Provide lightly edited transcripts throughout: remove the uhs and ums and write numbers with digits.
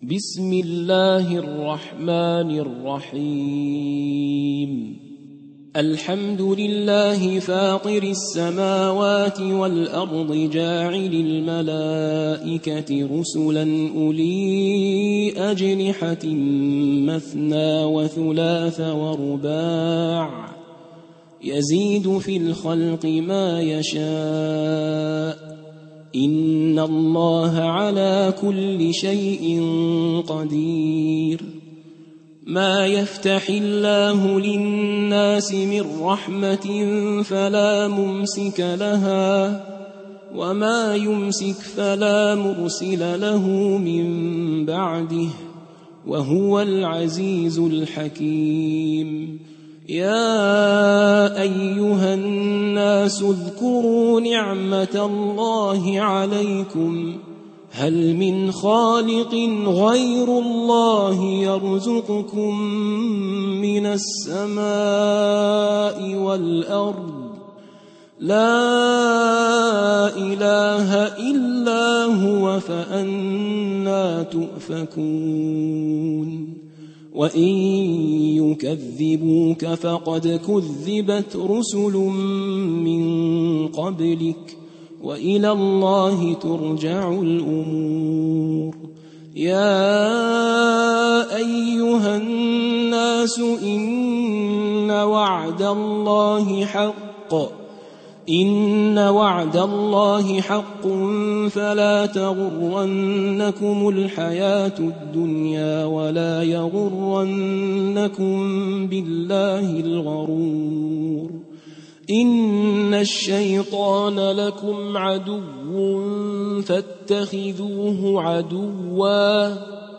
بسم الله الرحمن الرحيم الحمد لله فاطر السماوات والأرض جاعل الملائكة رسلا أولي أجنحة مثنى وثلاث ورباع يزيد في الخلق ما يشاء إن الله على كل شيء قدير ما يفتح الله للناس من رحمة فلا ممسك لها وما يمسك فلا مرسل له من بعده وهو العزيز الحكيم يا أيها الناس اذكروا نعمة الله عليكم هل من خالق غير الله يرزقكم من السماء والأرض لا إله إلا هو فأنى تؤفكون وإن يكذبوك فقد كذبت رسل من قبلك وإلى الله ترجع الأمور يا أيها الناس إن وعد الله حق فلا تغرنكم الحياة الدنيا ولا يغرنكم بالله الغرور إن الشيطان لكم عدو فاتخذوه عدوا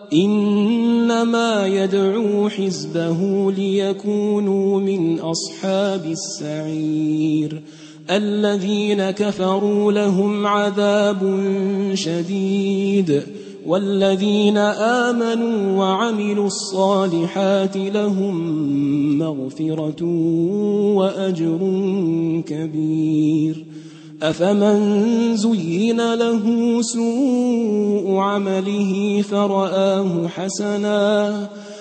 إنما يدعو حزبه ليكونوا من أصحاب السعير الذين كفروا لهم عذاب شديد والذين آمنوا وعملوا الصالحات لهم مغفرة وأجر كبير أفمن زين له سوء عمله فرآه حسنا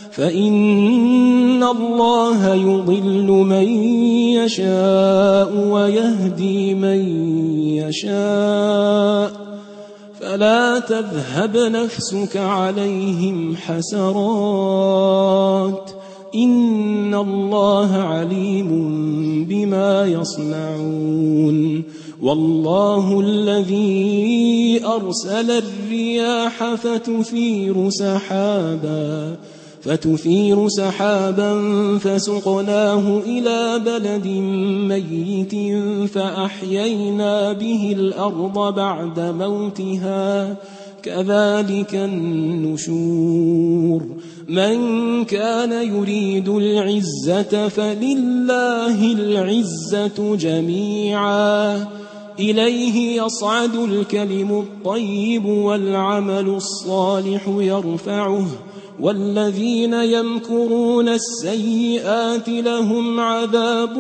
فإن الله يضل من يشاء ويهدي من يشاء فلا تذهب نفسك عليهم حسرات إن الله عليم بما يصنعون والله الذي أرسل الرياح فتثير سحابا فسقناه إلى بلد ميت فأحيينا به الأرض بعد موتها كذلك النشور من كان يريد العزة فلله العزة جميعا إليه يصعد الكلم الطيب والعمل الصالح يرفعه والذين يمكرون السيئات لهم عذاب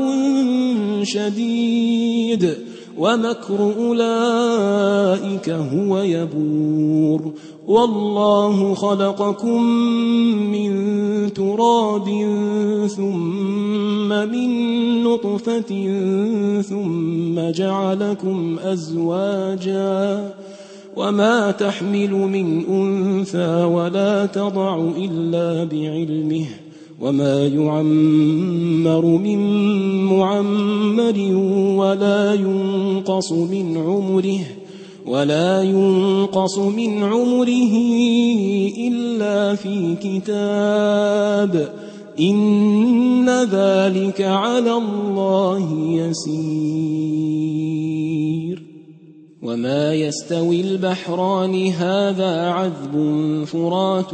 شديد ومكر أولئك هو يبور والله خلقكم من تراب ثم من نطفة ثم جعلكم أزواجا وما تحمل من أنثى ولا تضع إلا بعلمه وما يعمر من معمر ولا ينقص من عمره إلا في كتاب إن ذلك على الله يسير وما يستوي البحران هذا عذب فرات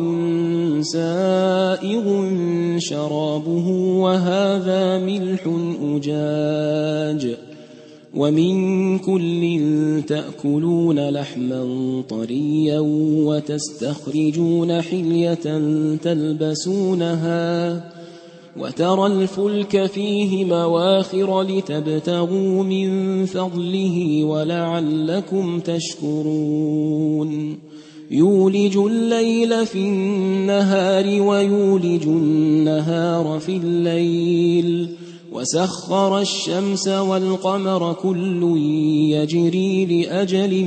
سائغ شرابه وهذا ملح أجاج ومن كل تأكلون لحما طريا وتستخرجون حلية تلبسونها وترى الفلك فيه مواخر لتبتغوا من فضله ولعلكم تشكرون يولج الليل في النهار ويولج النهار في الليل وسخر الشمس والقمر كل يجري لأجل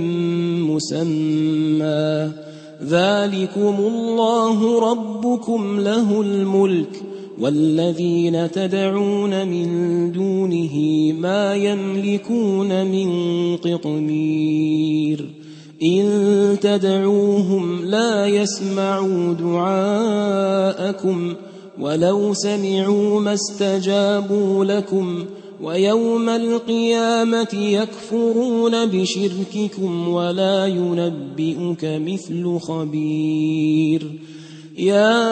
مسمى ذلكم الله ربكم له الملك والذين تدعون من دونه ما يملكون من قطمير إن تدعوهم لا يسمعوا دعاءكم ولو سمعوا ما استجابوا لكم ويوم القيامة يكفرون بشرككم ولا ينبئك مثل خبير يا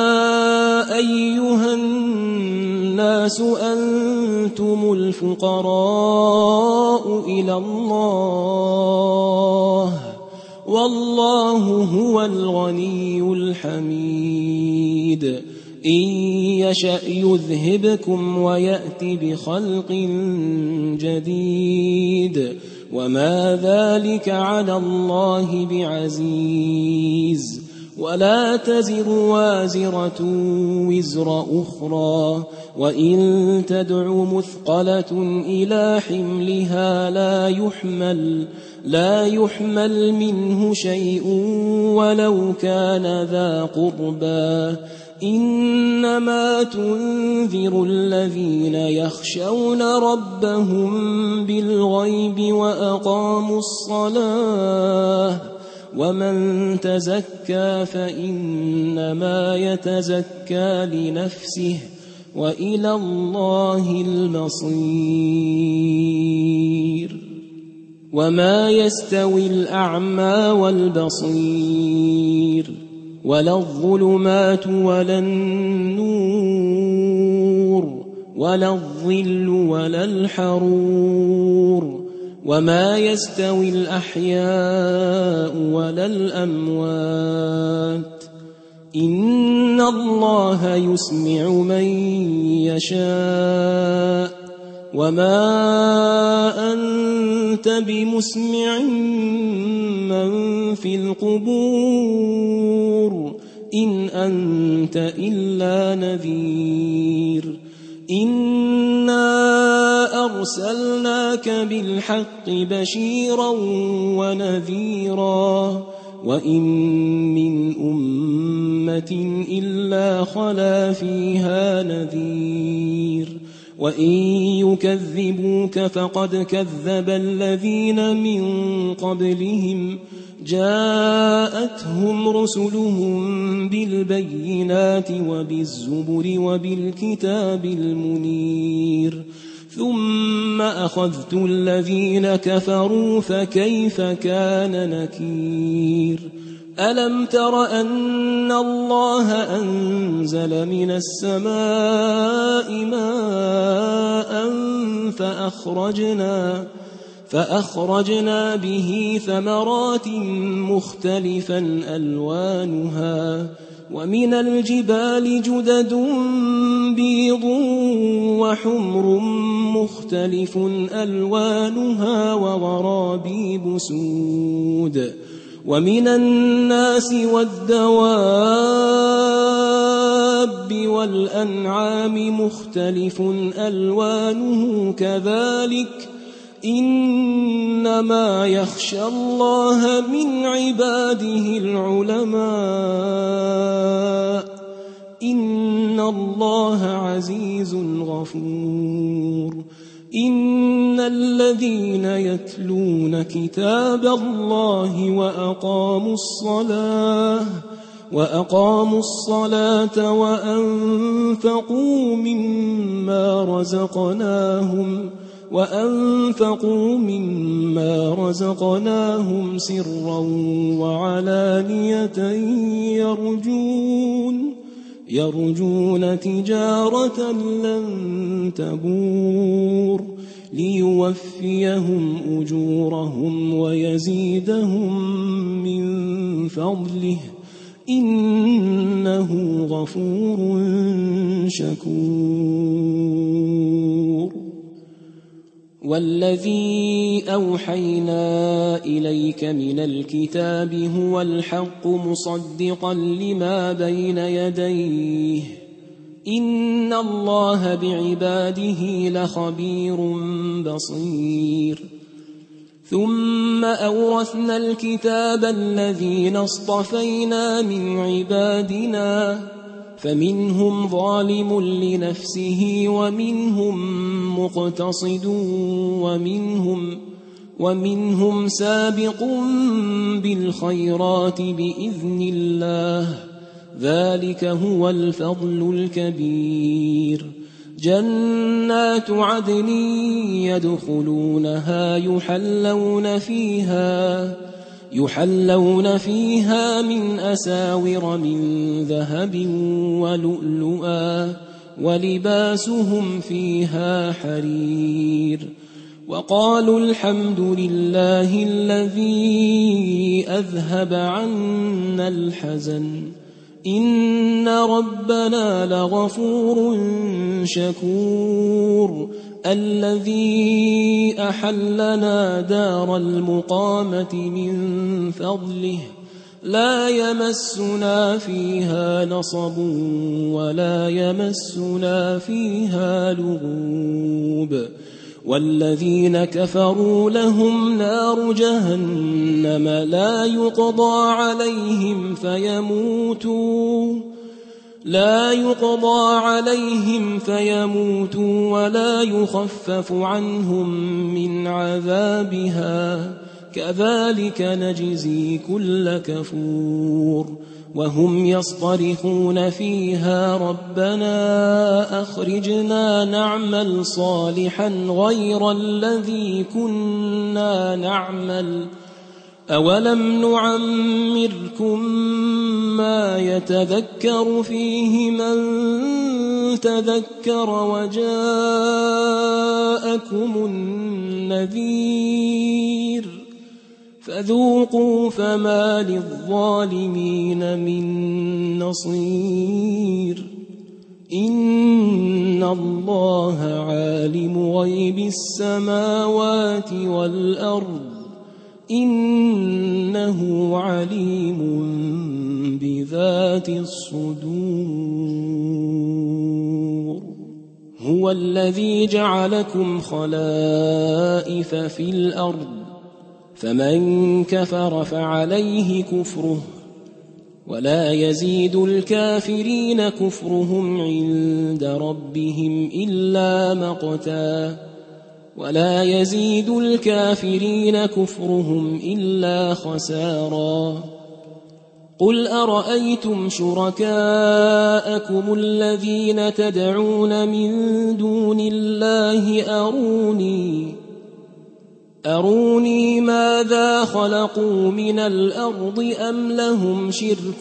أيها الناس أنتم الفقراء إلى الله والله هو الغني الحميد إن يشأ يذهبكم ويأت بخلق جديد وما ذلك على الله بعزيز ولا تزر وازرة وزر أخرى وإن تدع مثقلة إلى حملها لا يحمل منه شيء ولو كان ذا قربى إنما تنذر الذين يخشون ربهم بالغيب وأقاموا الصلاة ومن تزكى فإنما يتزكى لنفسه وإلى الله المصير وما يستوي الأعمى والبصير ولا الظلمات ولا النور ولا الظل ولا الحرور وما يستوي الأحياء ولا الأموات إن الله يسمع من يشاء وما أنت بمسمع من في القبور إن أنت إلا نذير إنا أرسلناك بالحق بشيرا ونذيرا وإن من أمة إلا خلا فيها نذير وإن يكذبوك فقد كذب الذين من قبلهم جاءتهم رسلهم بالبينات وبالزبر وبالكتاب المنير ثم أخذت الذين كفروا فكيف كان نكير ألم تر أن الله أنزل من السماء ماء فأخرجنا به ثمرات مختلفا ألوانها ومن الجبال جدد بيض وحمر مختلف ألوانها وغرابيب سود ومن الناس والدواب والأنعام مختلف ألوانه كذلك إنما يخشى الله من عباده العلماء إن الله عزيز غفور إن الذين يتلون كتاب الله وأقاموا الصلاة وأنفقوا مما رزقناهم سرا وعلانية يرجون تجارة لن تبور ليوفيهم أجورهم ويزيدهم من فضله إنه غفور شكور والذي أوحينا إليك من الكتاب هو الحق مصدقا لما بين يديه إن الله بعباده لخبير بصير ثم أورثنا الكتاب الذين اصطفينا من عبادنا فمنهم ظالم لنفسه ومنهم مقتصد ومنهم سابق بالخيرات بإذن الله ذلك هو الفضل الكبير جنات عدن يدخلونها يحلون فيها من أساور من ذهب ولؤلؤا ولباسهم فيها حرير وقالوا الحمد لله الذي أذهب عنا الحزن إن ربنا لغفور شكور الذي أحلنا دار المقامة من فضله لا يمسنا فيها نصب ولا يمسنا فيها لغوب والذين كفروا لهم نار جهنم لا يقضى عليهم فيموتوا ولا يخفف عنهم من عذابها كذلك نجزي كل كفور وهم يصطرخون فيها ربنا أخرجنا نعمل صالحا غير الذي كنا نعمل أولم نعمركم ما يتذكر فيه من تذكر وجاءكم النذير فذوقوا فما للظالمين من نصير إن الله عالم غيب السماوات والأرض إنه عليم بذات الصدور هو الذي جعلكم خلائف في الأرض فمن كفر فعليه كفره ولا يزيد الكافرين كفرهم عند ربهم إلا مقتا ولا يزيد الكافرين كفرهم إلا خسارا قل أرأيتم شركاءكم الذين تدعون من دون الله أروني ماذا خلقوا من الأرض أم لهم شرك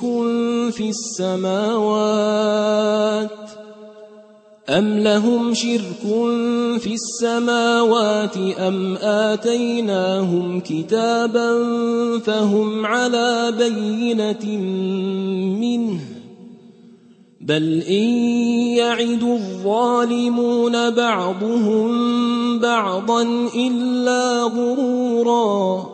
في السماوات أم آتيناهم كتابا فهم على بينة منه بل إن يعد الظالمون بعضهم بعضا إلا غرورا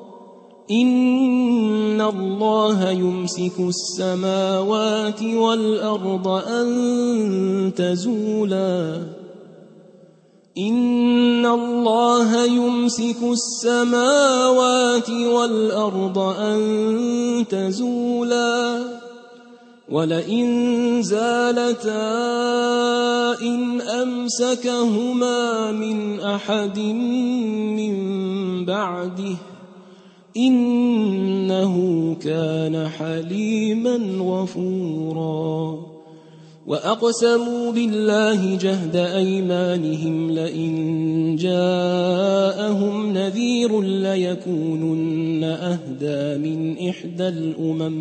إن الله يمسك السماوات والأرض أن تزولا ولئن زالتا إن أمسكهما من أحد من بعده إنه كان حليما غفورا وأقسموا بالله جهد أيمانهم لئن جاءهم نذير ليكونن أهدى من إحدى الأمم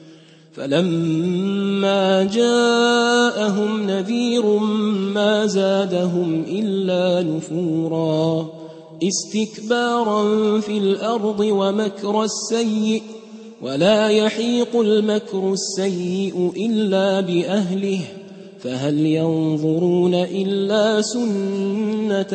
فلما جاءهم نذير ما زادهم إلا نفورا استكبارا في الأرض ومكر السيء ولا يحيق المكر السيء إلا بأهله فهل ينظرون إلا سنة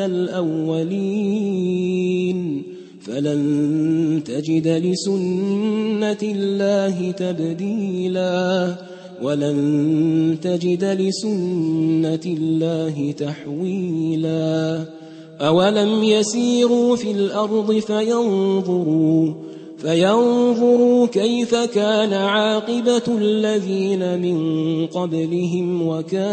الأولين فلن تجد لسنة الله تبديلا ولن تجد لسنة الله تحويلا أولم يسيروا في الأرض فينظروا كيف كان عاقبة الذين من قبلهم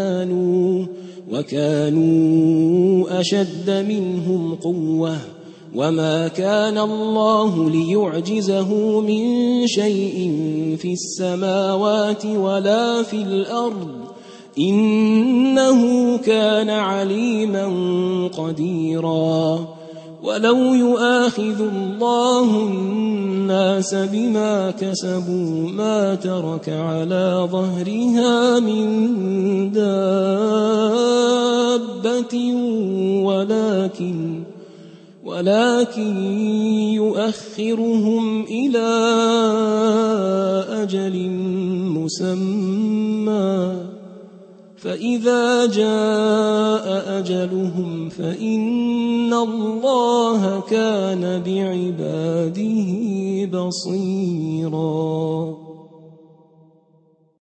وكانوا أشد منهم قوة وما كان الله ليعجزه من شيء في السماوات ولا في الأرض إنه كان عليما قديرا ولو يؤاخذ الله الناس بما كسبوا ما ترك على ظهرها من دابة ولكن يؤخرهم إلى أجل مسمى فإذا جاء أجلهم فإن الله كان بعباده بصيراً